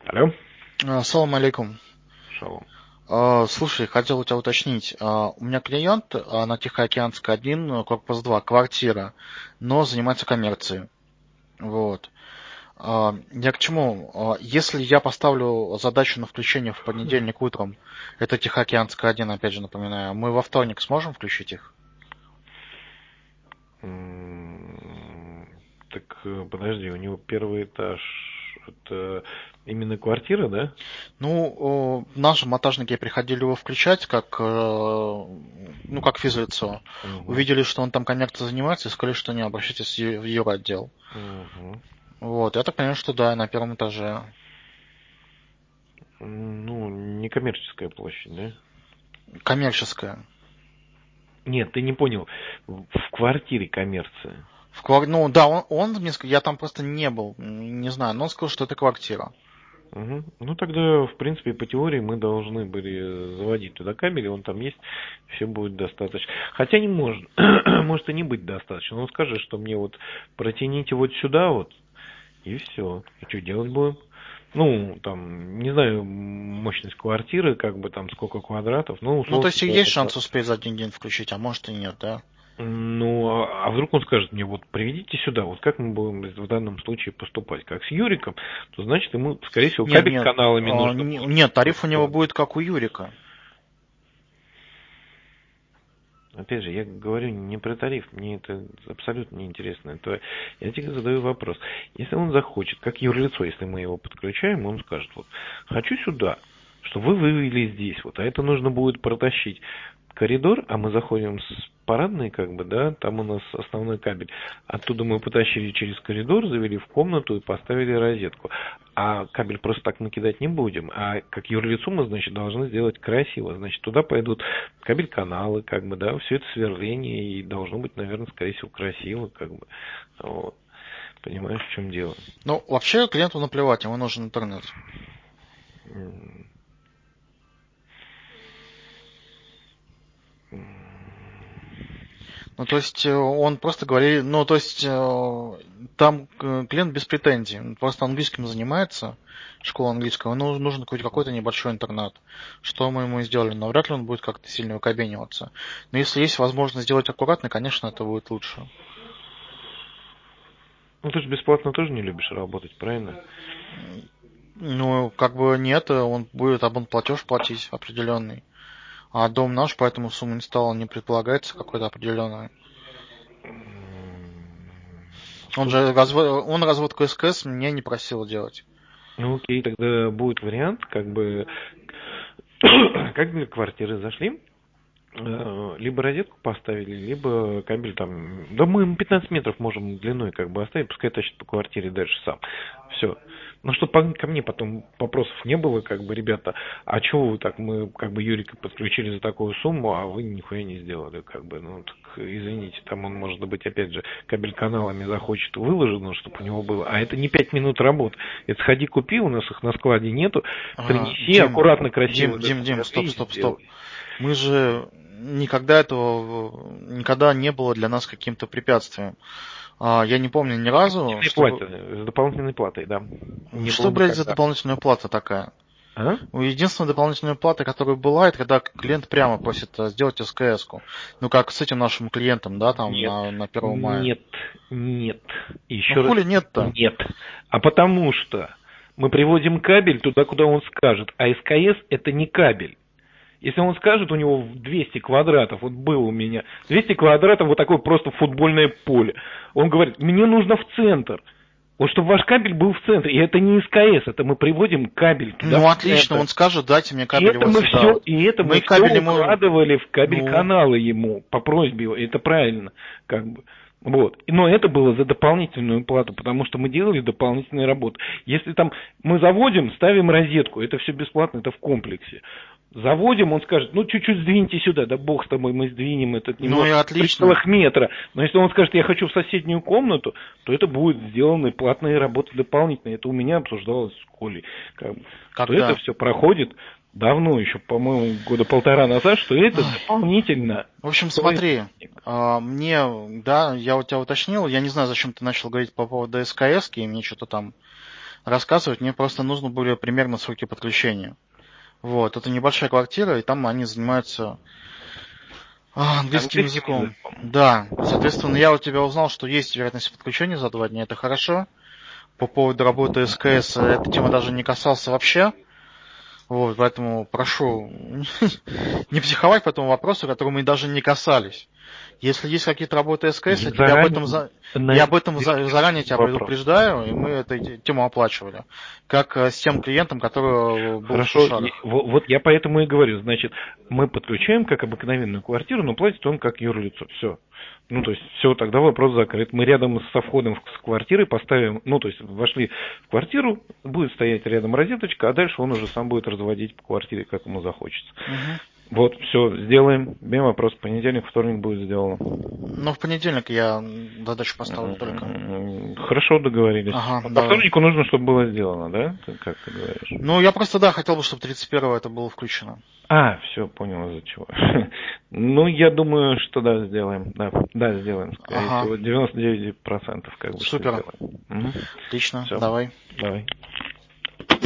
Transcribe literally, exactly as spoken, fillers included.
Алло. Салам алейкум. Шалом. А, Слушай, хотел у тебя уточнить. А, У меня клиент а, на Тихоокеанской один, корпус два, квартира, но занимается коммерцией. Вот. А, Я к чему? А, Если я поставлю задачу на включение в понедельник утром, это Тихоокеанская один, опять же напоминаю, мы во вторник сможем включить их? М, Так э, подожди, у него первый этаж это именно квартира, да? Ну, о, наши монтажники приходили его включать как, э, ну, как физлицо. Угу. Увидели, что он там коммерцией занимается, и сказали, что не, обращайтесь в ю- в юротдел. Угу. Вот, я так понимаю, что да, на первом этаже. Ну, не коммерческая площадь, да? Коммерческая. Нет, ты не понял. В в квартире коммерция. В квар... Ну да, он, он мне сказал, я там просто не был, м, не знаю, но он сказал, что это квартира. Угу. Ну тогда, в принципе, по теории мы должны были заводить туда кабель, и он там есть, все будет достаточно. Хотя не может, может и не быть достаточно. Он скажет, что мне вот протяните вот сюда вот, и все. И что делать будем? Ну, там, не знаю, мощность квартиры, как бы там сколько квадратов, ну, Ну, то условно есть и есть говоря. шанс успеть за один день включить, а может и нет, да? Ну, а а вдруг он скажет мне, вот приведите сюда, вот как мы будем в данном случае поступать? Как с Юриком, то значит ему, скорее всего, Нет, кабель нет, каналами а, нужно не- будет нет, тариф у него сделать. будет как у Юрика. Опять же, я говорю не про тариф, мне это абсолютно неинтересно. Это я тебе задаю вопрос. Если он захочет, как юрлицо, если мы его подключаем, он скажет, вот, хочу сюда, что вы вывели здесь, вот, а это нужно будет протащить коридор, а мы заходим с парадной, как бы, да, там у нас основной кабель. Оттуда мы потащили через коридор, завели в комнату и поставили розетку. А кабель просто так накидать не будем. А как юрлицу мы, значит, должны сделать красиво. Значит, туда пойдут кабель-каналы, как бы, да, все это сверление, и должно быть, наверное, скорее всего, красиво, как бы. Вот. Понимаешь, в чем дело? Ну, вообще клиенту наплевать, ему нужен интернет. М, Ну, то есть э, он просто говорит, ну, то есть э, там э, клиент без претензий, он просто английским занимается, школа английского, ему нужен какой-то, какой-то небольшой интернет. Что мы ему и сделали, но вряд ли он будет как-то сильно выкобениваться. Но если есть возможность сделать аккуратно, конечно, это будет лучше. Ну, ты же бесплатно тоже не любишь работать, правильно? Ну, как бы нет, э, он будет абонплатеж платить определенный. А дом наш, поэтому сумма инсталла не предполагается какой-то определенной. М, Он Слушай, же разво... он разводку СКС мне не просил делать. ну окей, тогда будет вариант, как бы, как для квартиры зашли, э, либо розетку поставили, либо кабель там, да мы ему пятнадцать метров можем длиной как бы оставить, пускай тащит по квартире дальше сам. Все. Ну, чтобы ко мне потом вопросов не было, как бы, ребята, а чего вы так, мы как бы Юрика подключили за такую сумму, а вы нихуя не сделали, как бы, ну, так, извините, там он, может быть, опять же, кабель каналами захочет выложено, чтобы у него было, а это не пять минут работы, это сходи купи, у нас их на складе нету, А, принеси, Дим, аккуратно, красиво Дим, Дим, Дим, стоп, засверли и стоп, стоп. сделай. Мы же никогда этого, никогда не было для нас каким-то препятствием. А, я не помню ни разу, Дополнительной чтобы... платой, с дополнительной платой, да, не было Что, блядь, за никогда. дополнительная плата такая? А? Ну, единственная дополнительная плата, которая была, это когда клиент прямо просит э, сделать СКС-ку. Ну, как с этим нашим клиентом, да, там, Нет, на, на первого мая. нет, нет. Ну, Еще раз хули нет-то? нет. А потому что мы приводим кабель туда, куда он скажет. А СКС это не кабель. Если он скажет, у него двести квадратов, вот было у меня, двести квадратов, вот такое просто футбольное поле. Он говорит, мне нужно в центр. Вот чтобы ваш кабель был в центре. И это не СКС, это мы приводим кабель туда Ну, в отлично, центр. он скажет, дайте мне И кабель это вот мы сюда все, вот. и это мы Мы все кабель ему... укладывали в кабель Ну, канала ему по просьбе его. Это правильно, как бы. Вот. Но это было за дополнительную плату, потому что мы делали дополнительные работы. Если там мы заводим, ставим розетку, это все бесплатно, это в комплексе. Заводим, он скажет, ну чуть-чуть сдвиньте сюда, да бог с тобой, мы сдвинем этот ну и немножко три отлично. целых метра. Но если он скажет, я хочу в соседнюю комнату, то это будет сделаны платные работы дополнительные. Это у меня обсуждалось с Колей. Как бы, что это Когда? все проходит давно, еще, по-моему, года полтора назад, что это Ай. дополнительно В общем, стоит смотри, денег. а, мне, да, я у тебя уточнил, я не знаю, зачем ты начал говорить по поводу СКС, и мне что-то там рассказывать, мне просто нужно были примерно сроки подключения. Вот, это небольшая квартира, и там они занимаются а, английским языком. языком. Да, соответственно, я у тебя узнал, что есть вероятность подключения за два дня, это хорошо. По поводу работы СКС эта тема даже не касался вообще. Вот, поэтому прошу не психовать по этому вопросу, которому мы даже не касались. Если есть какие-то работы СКС, я тебя об этом, за... я об этом за... заранее тебя вопрос. предупреждаю, и мы эту тему оплачивали. Как с тем клиентом, который был Хорошо, в Шушарах. вот, вот я поэтому и говорю, значит, мы подключаем как обыкновенную квартиру, но платит он как юрлицо. Все. Ну, то есть, все, тогда вопрос закрыт. Мы рядом со входом в квартиры поставим, ну, то есть, вошли в квартиру, будет стоять рядом розеточка, а дальше он уже сам будет разводить по квартире, как ему захочется. Угу. Вот, все, сделаем. Без вопрос. Понедельник, вторник будет сделано. Ну, в понедельник я задачу поставлю только. Хорошо, договорились. Ага, По давай. вторнику нужно, чтобы было сделано, да? Как ты говоришь? Ну, я просто, да, хотел бы, чтобы тридцать первого это было включено. А, все, понял, из-за чего. Ну, я думаю, что да, сделаем. Да, да, сделаем. Скорее Ага. всего, девяносто девять процентов как бы. Супер. Угу. Отлично, Всё. давай. Давай.